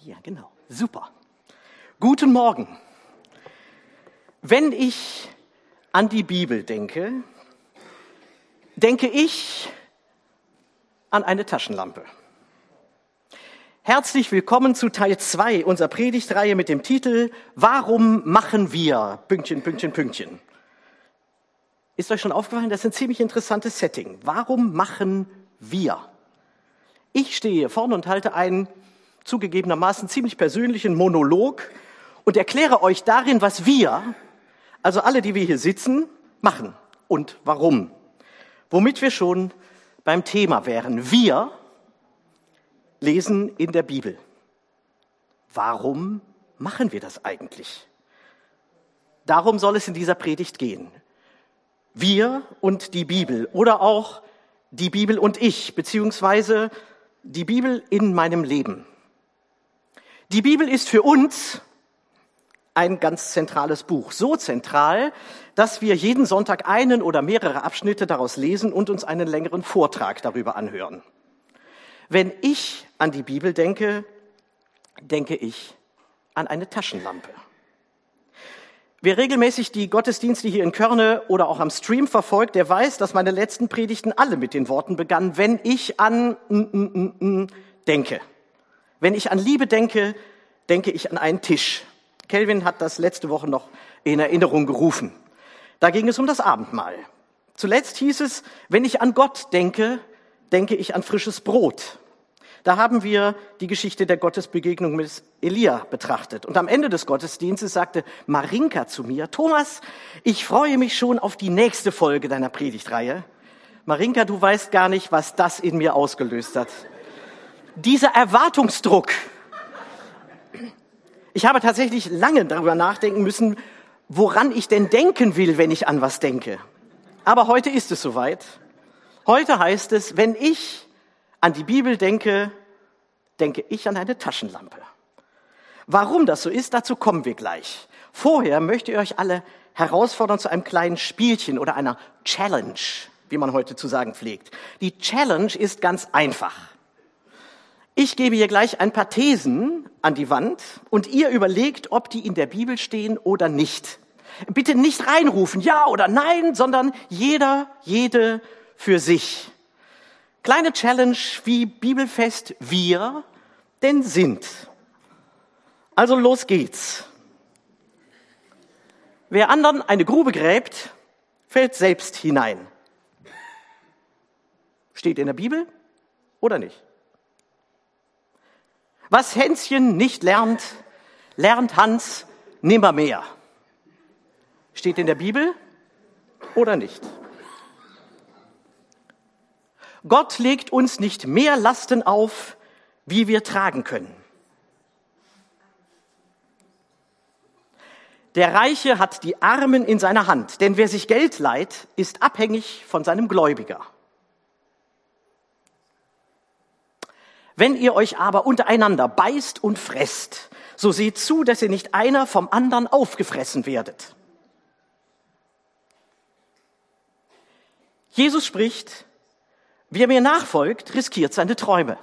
Ja, genau. Super. Guten Morgen. Wenn ich an die Bibel denke, denke ich an eine Taschenlampe. Herzlich willkommen zu Teil 2 unserer Predigtreihe mit dem Titel Warum machen wir... Pünktchen. Ist euch schon aufgefallen, das ist ein ziemlich interessantes Setting. Warum machen wir? Ich stehe hier vorne und halte einen zugegebenermaßen ziemlich persönlichen Monolog und erkläre euch darin, was wir, also alle, die wir hier sitzen, machen und warum. Womit wir schon beim Thema wären. Wir lesen in der Bibel. Warum machen wir das eigentlich? Darum soll es in dieser Predigt gehen. Wir und die Bibel oder auch die Bibel und ich, beziehungsweise die Bibel in meinem Leben. Die Bibel ist für uns ein ganz zentrales Buch. So zentral, dass wir jeden Sonntag einen oder mehrere Abschnitte daraus lesen und uns einen längeren Vortrag darüber anhören. Wenn ich an die Bibel denke, denke ich an eine Taschenlampe. Wer regelmäßig die Gottesdienste hier in Körne oder auch am Stream verfolgt, der weiß, dass meine letzten Predigten alle mit den Worten begannen, wenn ich an denke. Wenn ich an Liebe denke, denke ich an einen Tisch. Kelvin hat das letzte Woche noch in Erinnerung gerufen. Da ging es um das Abendmahl. Zuletzt hieß es, wenn ich an Gott denke, denke ich an frisches Brot. Da haben wir die Geschichte der Gottesbegegnung mit Elia betrachtet. Und am Ende des Gottesdienstes sagte Marinka zu mir, Thomas, ich freue mich schon auf die nächste Folge deiner Predigtreihe. Marinka, du weißt gar nicht, was das in mir ausgelöst hat. Dieser Erwartungsdruck. Ich habe tatsächlich lange darüber nachdenken müssen, woran ich denn denken will, wenn ich an was denke. Aber heute ist es soweit. Heute heißt es, wenn ich an die Bibel denke, denke ich an eine Taschenlampe. Warum das so ist, dazu kommen wir gleich. Vorher möchte ich euch alle herausfordern zu einem kleinen Spielchen oder einer Challenge, wie man heute zu sagen pflegt. Die Challenge ist ganz einfach. Ich gebe hier gleich ein paar Thesen an die Wand und ihr überlegt, ob die in der Bibel stehen oder nicht. Bitte nicht reinrufen, ja oder nein, sondern jede für sich. Kleine Challenge, wie bibelfest wir denn sind. Also los geht's. Wer anderen eine Grube gräbt, fällt selbst hinein. Steht in der Bibel oder nicht? Was Hänschen nicht lernt, lernt Hans nimmermehr. Steht in der Bibel oder nicht? Gott legt uns nicht mehr Lasten auf, wie wir tragen können. Der Reiche hat die Armen in seiner Hand, denn wer sich Geld leiht, ist abhängig von seinem Gläubiger. Wenn ihr euch aber untereinander beißt und fresst, so seht zu, dass ihr nicht einer vom anderen aufgefressen werdet. Jesus spricht, wer mir nachfolgt, riskiert seine Träume.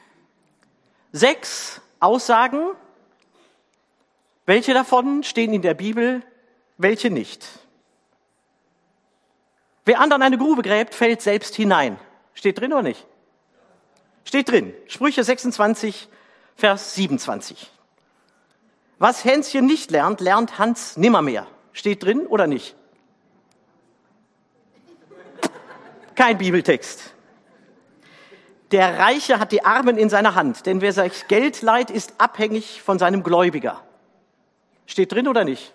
6 Aussagen, welche davon stehen in der Bibel, welche nicht. Wer anderen eine Grube gräbt, fällt selbst hinein. Steht drin oder nicht? Steht drin, Sprüche 26, Vers 27. Was Hänschen nicht lernt, lernt Hans nimmermehr. Steht drin oder nicht? Kein Bibeltext. Der Reiche hat die Armen in seiner Hand, denn wer sich Geld leiht, ist abhängig von seinem Gläubiger. Steht drin oder nicht?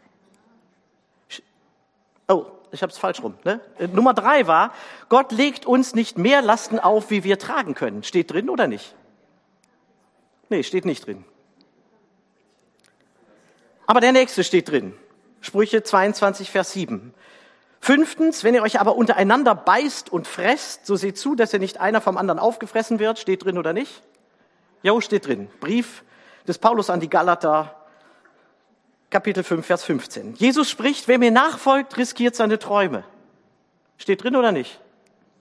Oh, ich habe es falsch rum. Ne? Nummer 3 war, Gott legt uns nicht mehr Lasten auf, wie wir tragen können. Steht drin oder nicht? Nee, steht nicht drin. Aber der nächste steht drin. Sprüche 22, Vers 7. 5, wenn ihr euch aber untereinander beißt und fresst, so seht zu, dass ihr nicht einer vom anderen aufgefressen wird. Steht drin oder nicht? Jo, steht drin. Brief des Paulus an die Galater, Kapitel 5, Vers 15. Jesus spricht, wer mir nachfolgt, riskiert seine Träume. Steht drin oder nicht?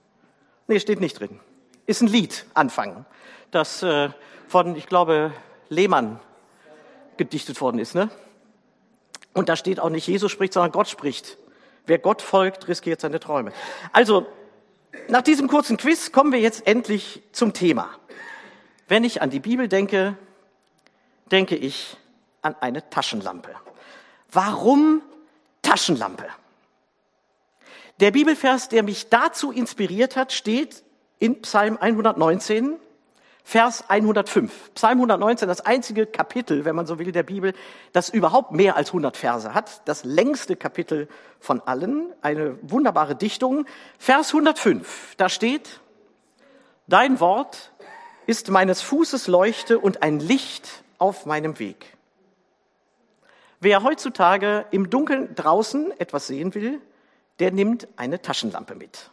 Nee, steht nicht drin. Ist ein Lied, Anfang. Das von, ich glaube, Lehmann gedichtet worden ist, ne? Und da steht auch nicht Jesus spricht, sondern Gott spricht. Wer Gott folgt, riskiert seine Träume. Also, nach diesem kurzen Quiz kommen wir jetzt endlich zum Thema. Wenn ich an die Bibel denke, denke ich an eine Taschenlampe. Warum Taschenlampe? Der Bibelvers, der mich dazu inspiriert hat, steht in Psalm 119, Vers 105. Psalm 119, das einzige Kapitel, wenn man so will, der Bibel, das überhaupt mehr als 100 Verse hat. Das längste Kapitel von allen, eine wunderbare Dichtung. Vers 105, da steht, dein Wort ist meines Fußes Leuchte und ein Licht auf meinem Weg. Wer heutzutage im Dunkeln draußen etwas sehen will, der nimmt eine Taschenlampe mit.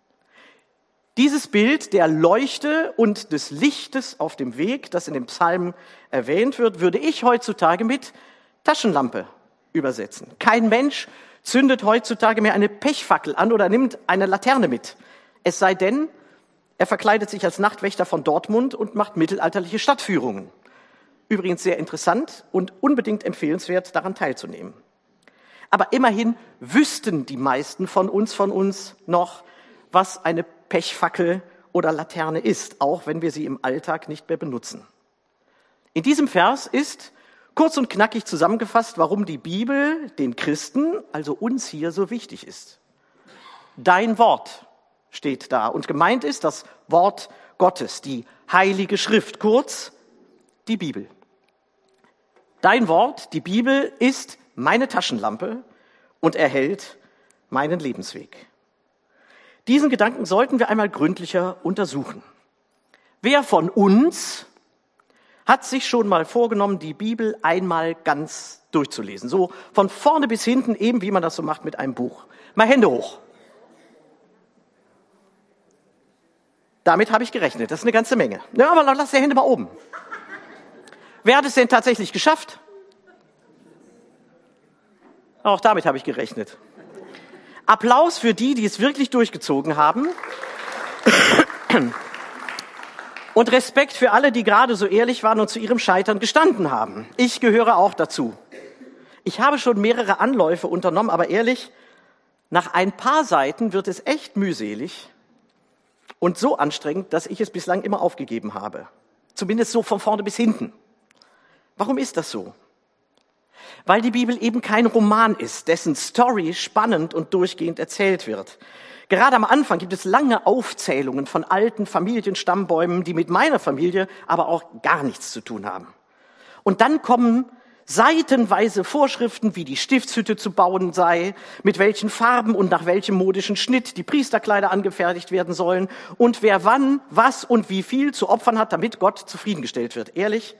Dieses Bild der Leuchte und des Lichtes auf dem Weg, das in dem Psalm erwähnt wird, würde ich heutzutage mit Taschenlampe übersetzen. Kein Mensch zündet heutzutage mehr eine Pechfackel an oder nimmt eine Laterne mit. Es sei denn, er verkleidet sich als Nachtwächter von Dortmund und macht mittelalterliche Stadtführungen. Übrigens sehr interessant und unbedingt empfehlenswert, daran teilzunehmen. Aber immerhin wüssten die meisten von uns noch, was eine Pechfackel oder Laterne ist, auch wenn wir sie im Alltag nicht mehr benutzen. In diesem Vers ist kurz und knackig zusammengefasst, warum die Bibel den Christen, also uns hier, so wichtig ist. Dein Wort steht da und gemeint ist das Wort Gottes, die Heilige Schrift, kurz die Bibel. Dein Wort, die Bibel, ist meine Taschenlampe und erhellt meinen Lebensweg. Diesen Gedanken sollten wir einmal gründlicher untersuchen. Wer von uns hat sich schon mal vorgenommen, die Bibel einmal ganz durchzulesen? So von vorne bis hinten, eben wie man das so macht mit einem Buch. Mal Hände hoch. Damit habe ich gerechnet. Das ist eine ganze Menge. Ja, aber lass die Hände mal oben. Wer hat es denn tatsächlich geschafft? Auch damit habe ich gerechnet. Applaus für die, die es wirklich durchgezogen haben. Und Respekt für alle, die gerade so ehrlich waren und zu ihrem Scheitern gestanden haben. Ich gehöre auch dazu. Ich habe schon mehrere Anläufe unternommen, aber ehrlich, nach ein paar Seiten wird es echt mühselig und so anstrengend, dass ich es bislang immer aufgegeben habe. Zumindest so von vorne bis hinten. Warum ist das so? Weil die Bibel eben kein Roman ist, dessen Story spannend und durchgehend erzählt wird. Gerade am Anfang gibt es lange Aufzählungen von alten Familienstammbäumen, die mit meiner Familie aber auch gar nichts zu tun haben. Und dann kommen seitenweise Vorschriften, wie die Stiftshütte zu bauen sei, mit welchen Farben und nach welchem modischen Schnitt die Priesterkleider angefertigt werden sollen und wer wann, was und wie viel zu opfern hat, damit Gott zufriedengestellt wird. Ehrlich,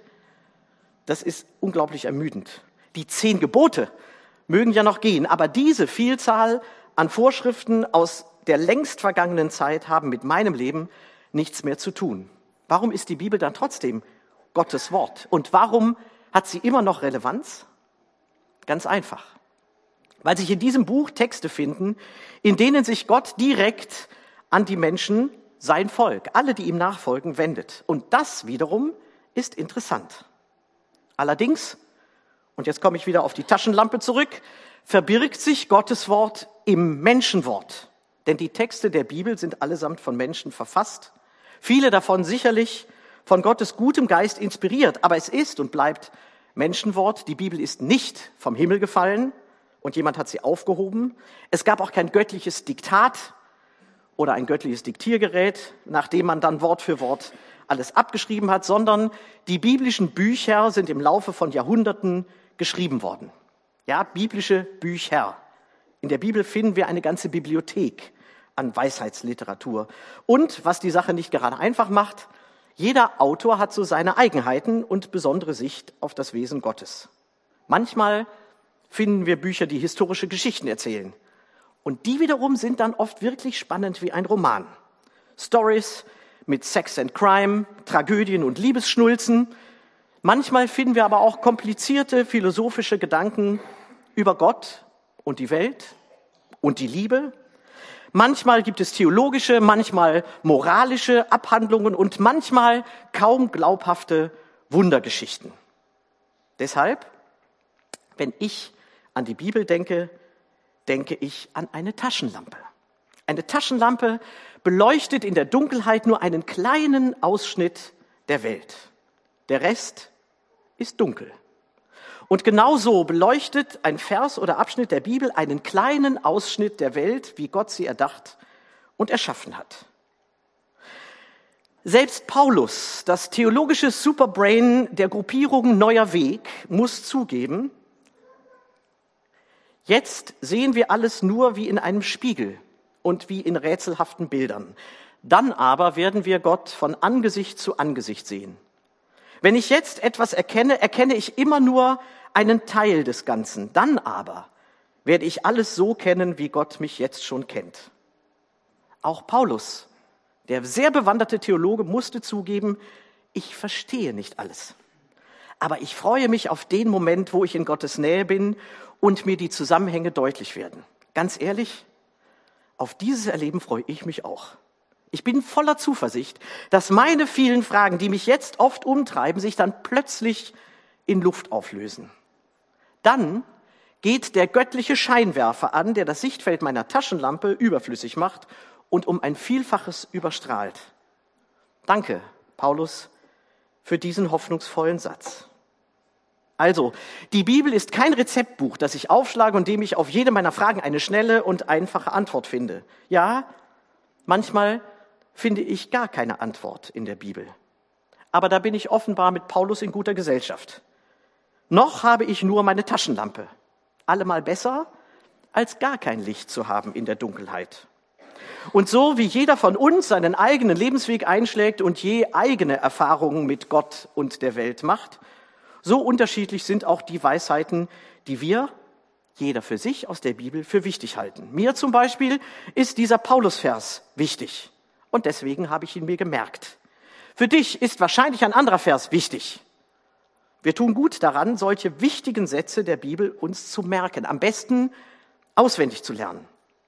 das ist unglaublich ermüdend. Die 10 Gebote mögen ja noch gehen, aber diese Vielzahl an Vorschriften aus der längst vergangenen Zeit haben mit meinem Leben nichts mehr zu tun. Warum ist die Bibel dann trotzdem Gottes Wort? Und warum hat sie immer noch Relevanz? Ganz einfach. Weil sich in diesem Buch Texte finden, in denen sich Gott direkt an die Menschen, sein Volk, alle, die ihm nachfolgen, wendet. Und das wiederum ist interessant. Allerdings, und jetzt komme ich wieder auf die Taschenlampe zurück, verbirgt sich Gottes Wort im Menschenwort. Denn die Texte der Bibel sind allesamt von Menschen verfasst. Viele davon sicherlich von Gottes gutem Geist inspiriert. Aber es ist und bleibt Menschenwort. Die Bibel ist nicht vom Himmel gefallen und jemand hat sie aufgehoben. Es gab auch kein göttliches Diktat oder ein göttliches Diktiergerät, nach dem man dann Wort für Wort alles abgeschrieben hat, sondern die biblischen Bücher sind im Laufe von Jahrhunderten geschrieben worden. Ja, biblische Bücher. In der Bibel finden wir eine ganze Bibliothek an Weisheitsliteratur. Und, was die Sache nicht gerade einfach macht, jeder Autor hat so seine Eigenheiten und besondere Sicht auf das Wesen Gottes. Manchmal finden wir Bücher, die historische Geschichten erzählen. Und die wiederum sind dann oft wirklich spannend wie ein Roman. Stories mit Sex and Crime, Tragödien und Liebesschnulzen. Manchmal finden wir aber auch komplizierte philosophische Gedanken über Gott und die Welt und die Liebe. Manchmal gibt es theologische, manchmal moralische Abhandlungen und manchmal kaum glaubhafte Wundergeschichten. Deshalb, wenn ich an die Bibel denke, denke ich an eine Taschenlampe. Eine Taschenlampe beleuchtet in der Dunkelheit nur einen kleinen Ausschnitt der Welt. Der Rest ist dunkel. Und genauso beleuchtet ein Vers oder Abschnitt der Bibel einen kleinen Ausschnitt der Welt, wie Gott sie erdacht und erschaffen hat. Selbst Paulus, das theologische Superbrain der Gruppierung Neuer Weg, muss zugeben, jetzt sehen wir alles nur wie in einem Spiegel und wie in rätselhaften Bildern. Dann aber werden wir Gott von Angesicht zu Angesicht sehen. Wenn ich jetzt etwas erkenne, erkenne ich immer nur einen Teil des Ganzen. Dann aber werde ich alles so kennen, wie Gott mich jetzt schon kennt. Auch Paulus, der sehr bewanderte Theologe, musste zugeben, ich verstehe nicht alles. Aber ich freue mich auf den Moment, wo ich in Gottes Nähe bin und mir die Zusammenhänge deutlich werden. Ganz ehrlich, auf dieses Erleben freue ich mich auch. Ich bin voller Zuversicht, dass meine vielen Fragen, die mich jetzt oft umtreiben, sich dann plötzlich in Luft auflösen. Dann geht der göttliche Scheinwerfer an, der das Sichtfeld meiner Taschenlampe überflüssig macht und um ein Vielfaches überstrahlt. Danke, Paulus, für diesen hoffnungsvollen Satz. Also, die Bibel ist kein Rezeptbuch, das ich aufschlage und dem ich auf jede meiner Fragen eine schnelle und einfache Antwort finde. Ja, manchmal finde ich gar keine Antwort in der Bibel. Aber da bin ich offenbar mit Paulus in guter Gesellschaft. Noch habe ich nur meine Taschenlampe. Allemal besser, als gar kein Licht zu haben in der Dunkelheit. Und so wie jeder von uns seinen eigenen Lebensweg einschlägt und je eigene Erfahrungen mit Gott und der Welt macht, so unterschiedlich sind auch die Weisheiten, die wir, jeder für sich, aus der Bibel für wichtig halten. Mir zum Beispiel ist dieser Paulusvers wichtig und deswegen habe ich ihn mir gemerkt. Für dich ist wahrscheinlich ein anderer Vers wichtig. Wir tun gut daran, solche wichtigen Sätze der Bibel uns zu merken, am besten auswendig zu lernen.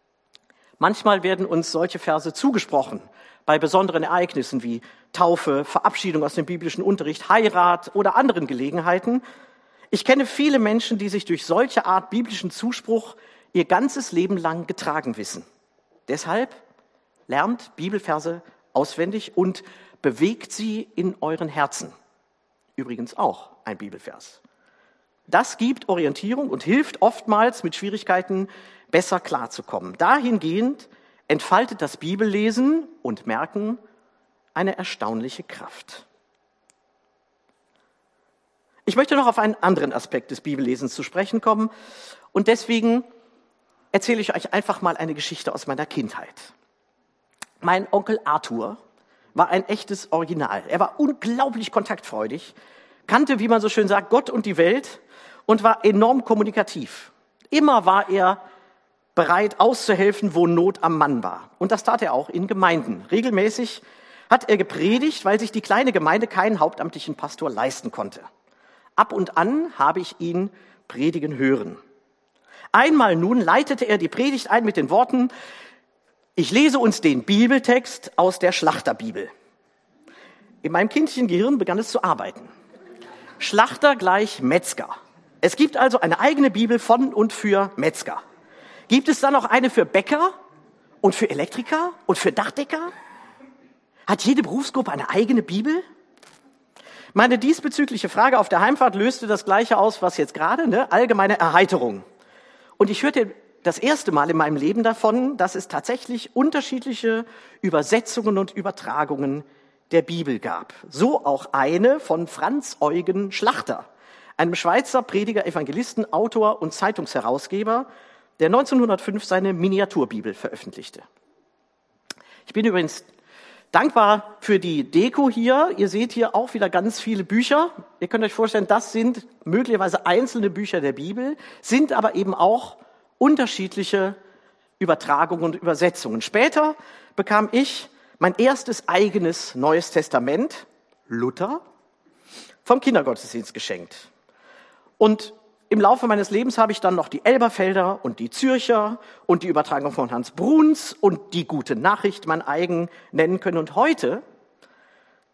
Manchmal werden uns solche Verse zugesprochen, bei besonderen Ereignissen wie Taufe, Verabschiedung aus dem biblischen Unterricht, Heirat oder anderen Gelegenheiten. Ich kenne viele Menschen, die sich durch solche Art biblischen Zuspruch ihr ganzes Leben lang getragen wissen. Deshalb lernt Bibelverse auswendig und bewegt sie in euren Herzen. Übrigens auch ein Bibelvers. Das gibt Orientierung und hilft oftmals, mit Schwierigkeiten besser klarzukommen. Dahingehend entfaltet das Bibellesen und Merken eine erstaunliche Kraft. Ich möchte noch auf einen anderen Aspekt des Bibellesens zu sprechen kommen und deswegen erzähle ich euch einfach mal eine Geschichte aus meiner Kindheit. Mein Onkel Arthur war ein echtes Original. Er war unglaublich kontaktfreudig, kannte, wie man so schön sagt, Gott und die Welt und war enorm kommunikativ. Immer war er bereit auszuhelfen, wo Not am Mann war. Und das tat er auch in Gemeinden. Regelmäßig hat er gepredigt, weil sich die kleine Gemeinde keinen hauptamtlichen Pastor leisten konnte. Ab und an habe ich ihn predigen hören. Einmal nun leitete er die Predigt ein mit den Worten: Ich lese uns den Bibeltext aus der Schlachterbibel. In meinem kindlichen Gehirn begann es zu arbeiten. Schlachter gleich Metzger. Es gibt also eine eigene Bibel von und für Metzger. Gibt es dann noch eine für Bäcker und für Elektriker und für Dachdecker? Hat jede Berufsgruppe eine eigene Bibel? Meine diesbezügliche Frage auf der Heimfahrt löste das Gleiche aus, was jetzt gerade, allgemeine Erheiterung. Und ich hörte das erste Mal in meinem Leben davon, dass es tatsächlich unterschiedliche Übersetzungen und Übertragungen der Bibel gab. So auch eine von Franz Eugen Schlachter, einem Schweizer Prediger, Evangelisten, Autor und Zeitungsherausgeber, der 1905 seine Miniaturbibel veröffentlichte. Ich bin übrigens dankbar für die Deko hier. Ihr seht hier auch wieder ganz viele Bücher. Ihr könnt euch vorstellen, das sind möglicherweise einzelne Bücher der Bibel, sind aber eben auch unterschiedliche Übertragungen und Übersetzungen. Später bekam ich mein erstes eigenes Neues Testament, Luther, vom Kindergottesdienst geschenkt. Und im Laufe meines Lebens habe ich dann noch die Elberfelder und die Zürcher und die Übertragung von Hans Bruns und die Gute Nachricht mein eigen nennen können. Und heute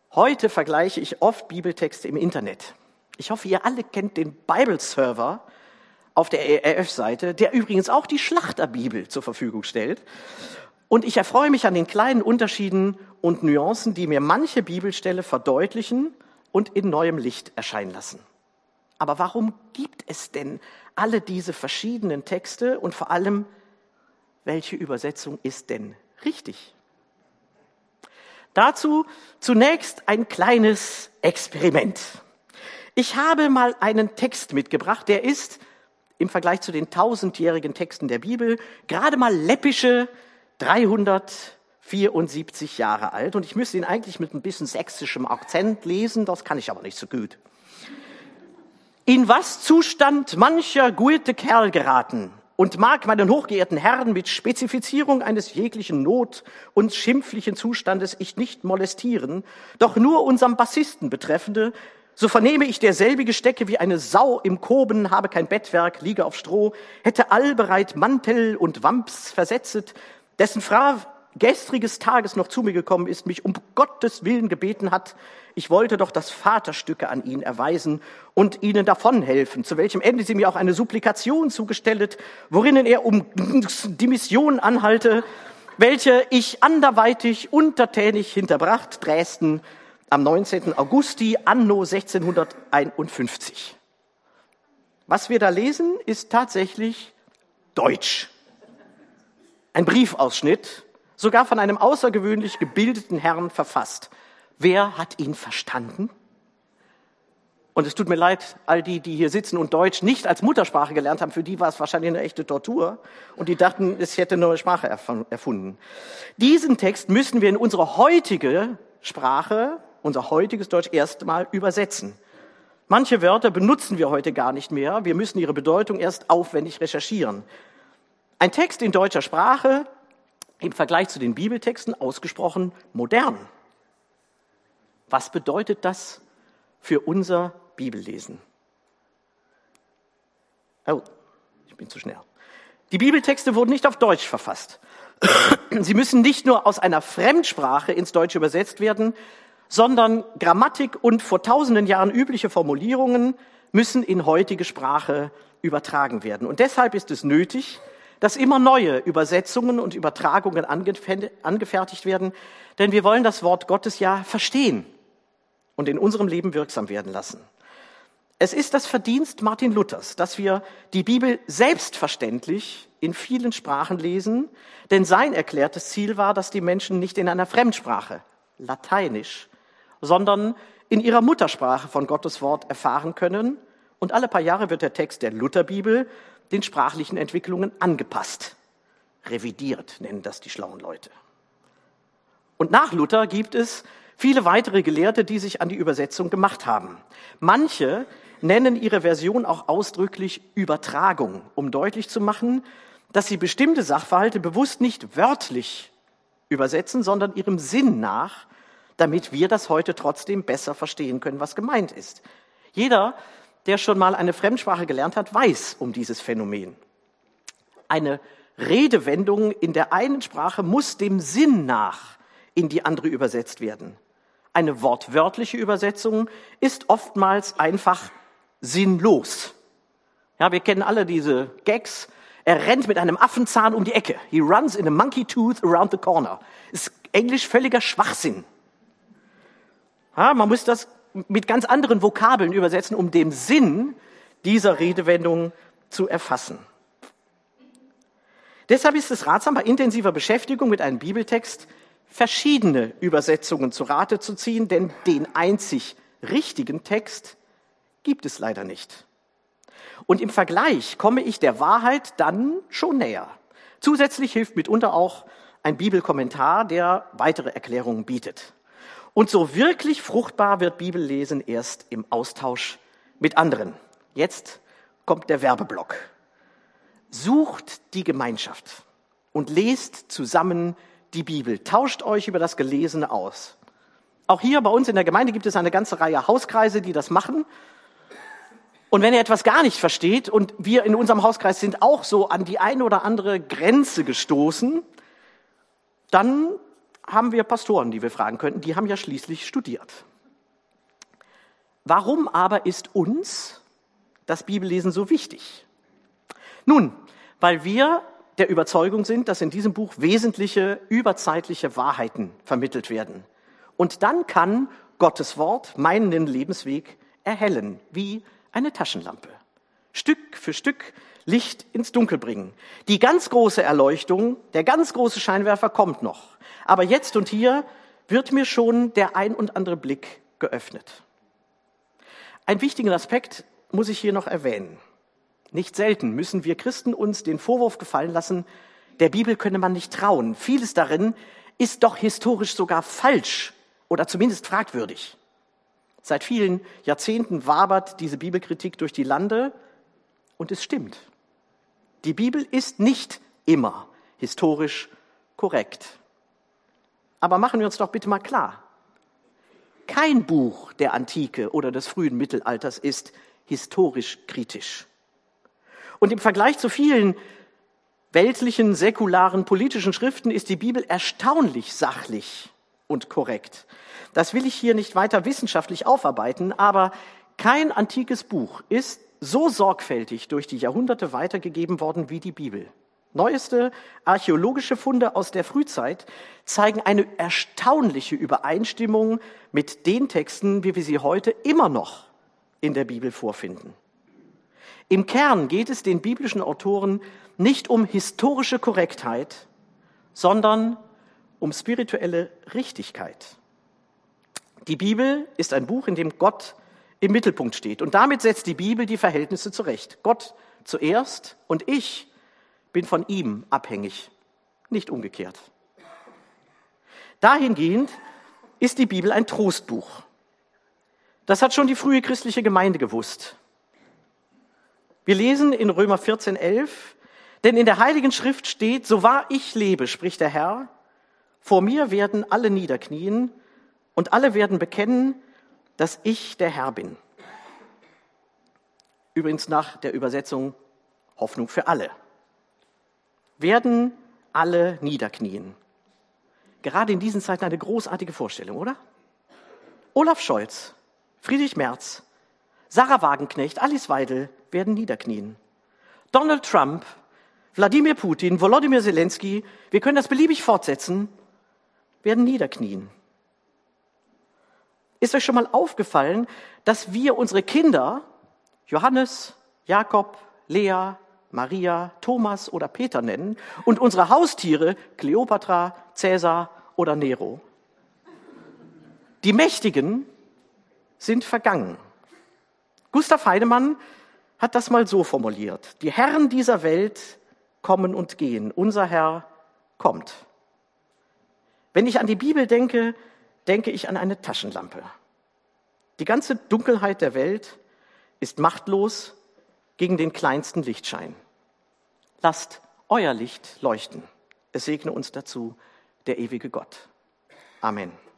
Heute vergleiche ich oft Bibeltexte im Internet. Ich hoffe, ihr alle kennt den Bible-Server auf der ERF-Seite, der übrigens auch die Schlachterbibel zur Verfügung stellt. Und ich erfreue mich an den kleinen Unterschieden und Nuancen, die mir manche Bibelstelle verdeutlichen und in neuem Licht erscheinen lassen. Aber warum gibt es denn alle diese verschiedenen Texte und vor allem, welche Übersetzung ist denn richtig? Dazu zunächst ein kleines Experiment. Ich habe mal einen Text mitgebracht, der ist im Vergleich zu den 1000-jährigen Texten der Bibel gerade mal läppische 374 Jahre alt. Und ich müsste ihn eigentlich mit ein bisschen sächsischem Akzent lesen, das kann ich aber nicht so gut. In was Zustand mancher gute Kerl geraten und mag meinen hochgeehrten Herrn mit Spezifizierung eines jeglichen Not- und schimpflichen Zustandes ich nicht molestieren, doch nur unserem Bassisten betreffende, so vernehme ich derselbige stecke wie eine Sau im Koben, habe kein Bettwerk, liege auf Stroh, hätte allbereit Mantel und Wamps versetzet, dessen Frau gestriges Tages noch zu mir gekommen ist, mich um Gottes Willen gebeten hat, ich wollte doch das Vaterstücke an ihn erweisen und ihnen davonhelfen, zu welchem Ende sie mir auch eine Supplikation zugestellt, worinnen er um die Mission anhalte, welche ich anderweitig untertänig hinterbracht, Dresden, am 19. Augusti, anno 1651. Was wir da lesen, ist tatsächlich Deutsch. Ein Briefausschnitt, sogar von einem außergewöhnlich gebildeten Herrn verfasst. Wer hat ihn verstanden? Und es tut mir leid, all die hier sitzen und Deutsch nicht als Muttersprache gelernt haben, für die war es wahrscheinlich eine echte Tortur und die dachten, es hätte eine neue Sprache erfunden. Diesen Text müssen wir in unsere heutige Sprache, unser heutiges Deutsch erstmal übersetzen. Manche Wörter benutzen wir heute gar nicht mehr, wir müssen ihre Bedeutung erst aufwendig recherchieren. Ein Text in deutscher Sprache, im Vergleich zu den Bibeltexten ausgesprochen modern. Was bedeutet das für unser Bibellesen? Oh, ich bin zu schnell. Die Bibeltexte wurden nicht auf Deutsch verfasst. Sie müssen nicht nur aus einer Fremdsprache ins Deutsche übersetzt werden, sondern Grammatik und vor tausenden Jahren übliche Formulierungen müssen in heutige Sprache übertragen werden. Und deshalb ist es nötig, dass immer neue Übersetzungen und Übertragungen angefertigt werden, denn wir wollen das Wort Gottes ja verstehen und in unserem Leben wirksam werden lassen. Es ist das Verdienst Martin Luthers, dass wir die Bibel selbstverständlich in vielen Sprachen lesen, denn sein erklärtes Ziel war, dass die Menschen nicht in einer Fremdsprache, Lateinisch, sondern in ihrer Muttersprache von Gottes Wort erfahren können. Und alle paar Jahre wird der Text der Lutherbibel den sprachlichen Entwicklungen angepasst. Revidiert nennen das die schlauen Leute. Und nach Luther gibt es viele weitere Gelehrte, die sich an die Übersetzung gemacht haben. Manche nennen ihre Version auch ausdrücklich Übertragung, um deutlich zu machen, dass sie bestimmte Sachverhalte bewusst nicht wörtlich übersetzen, sondern ihrem Sinn nach, damit wir das heute trotzdem besser verstehen können, was gemeint ist. Jeder, der schon mal eine Fremdsprache gelernt hat, weiß um dieses Phänomen. Eine Redewendung in der einen Sprache muss dem Sinn nach in die andere übersetzt werden. Eine wortwörtliche Übersetzung ist oftmals einfach sinnlos. Ja, wir kennen alle diese Gags. Er rennt mit einem Affenzahn um die Ecke. He runs in a monkey tooth around the corner. Ist Englisch völliger Schwachsinn. Ja, man muss das mit ganz anderen Vokabeln übersetzen, um den Sinn dieser Redewendung zu erfassen. Deshalb ist es ratsam, bei intensiver Beschäftigung mit einem Bibeltext verschiedene Übersetzungen zu Rate zu ziehen, denn den einzig richtigen Text gibt es leider nicht. Und im Vergleich komme ich der Wahrheit dann schon näher. Zusätzlich hilft mitunter auch ein Bibelkommentar, der weitere Erklärungen bietet. Und so wirklich fruchtbar wird Bibellesen erst im Austausch mit anderen. Jetzt kommt der Werbeblock. Sucht die Gemeinschaft und lest zusammen die Bibel. Tauscht euch über das Gelesene aus. Auch hier bei uns in der Gemeinde gibt es eine ganze Reihe Hauskreise, die das machen. Und wenn ihr etwas gar nicht versteht, und wir in unserem Hauskreis sind auch so an die eine oder andere Grenze gestoßen, dann haben wir Pastoren, die wir fragen könnten, die haben ja schließlich studiert. Warum aber ist uns das Bibellesen so wichtig? Nun, weil wir der Überzeugung sind, dass in diesem Buch wesentliche, überzeitliche Wahrheiten vermittelt werden. Und dann kann Gottes Wort meinen Lebensweg erhellen, wie eine Taschenlampe. Stück für Stück Licht ins Dunkel bringen. Die ganz große Erleuchtung, der ganz große Scheinwerfer kommt noch. Aber jetzt und hier wird mir schon der ein und andere Blick geöffnet. Einen wichtigen Aspekt muss ich hier noch erwähnen. Nicht selten müssen wir Christen uns den Vorwurf gefallen lassen, der Bibel könne man nicht trauen. Vieles darin ist doch historisch sogar falsch oder zumindest fragwürdig. Seit vielen Jahrzehnten wabert diese Bibelkritik durch die Lande und es stimmt. Die Bibel ist nicht immer historisch korrekt. Aber machen wir uns doch bitte mal klar. Kein Buch der Antike oder des frühen Mittelalters ist historisch kritisch. Und im Vergleich zu vielen weltlichen, säkularen, politischen Schriften ist die Bibel erstaunlich sachlich und korrekt. Das will ich hier nicht weiter wissenschaftlich aufarbeiten, aber kein antikes Buch ist so sorgfältig durch die Jahrhunderte weitergegeben worden wie die Bibel. Neueste archäologische Funde aus der Frühzeit zeigen eine erstaunliche Übereinstimmung mit den Texten, wie wir sie heute immer noch in der Bibel vorfinden. Im Kern geht es den biblischen Autoren nicht um historische Korrektheit, sondern um spirituelle Richtigkeit. Die Bibel ist ein Buch, in dem Gott im Mittelpunkt steht. Und damit setzt die Bibel die Verhältnisse zurecht. Gott zuerst und ich bin von ihm abhängig, nicht umgekehrt. Dahingehend ist die Bibel ein Trostbuch. Das hat schon die frühe christliche Gemeinde gewusst. Wir lesen in Römer 14,11, denn in der Heiligen Schrift steht, so wahr ich lebe, spricht der Herr, vor mir werden alle niederknien und alle werden bekennen, dass ich der Herr bin. Übrigens nach der Übersetzung Hoffnung für alle. Werden alle niederknien. Gerade in diesen Zeiten eine großartige Vorstellung, oder? Olaf Scholz, Friedrich Merz, Sarah Wagenknecht, Alice Weidel werden niederknien. Donald Trump, Wladimir Putin, Volodymyr Zelensky, wir können das beliebig fortsetzen, werden niederknien. Ist euch schon mal aufgefallen, dass wir unsere Kinder Johannes, Jakob, Lea, Maria, Thomas oder Peter nennen und unsere Haustiere Kleopatra, Cäsar oder Nero? Die Mächtigen sind vergangen. Gustav Heinemann hat das mal so formuliert: Die Herren dieser Welt kommen und gehen, unser Herr kommt. Wenn ich an die Bibel denke, denke ich an eine Taschenlampe. Die ganze Dunkelheit der Welt ist machtlos gegen den kleinsten Lichtschein. Lasst euer Licht leuchten. Es segne uns dazu der ewige Gott. Amen.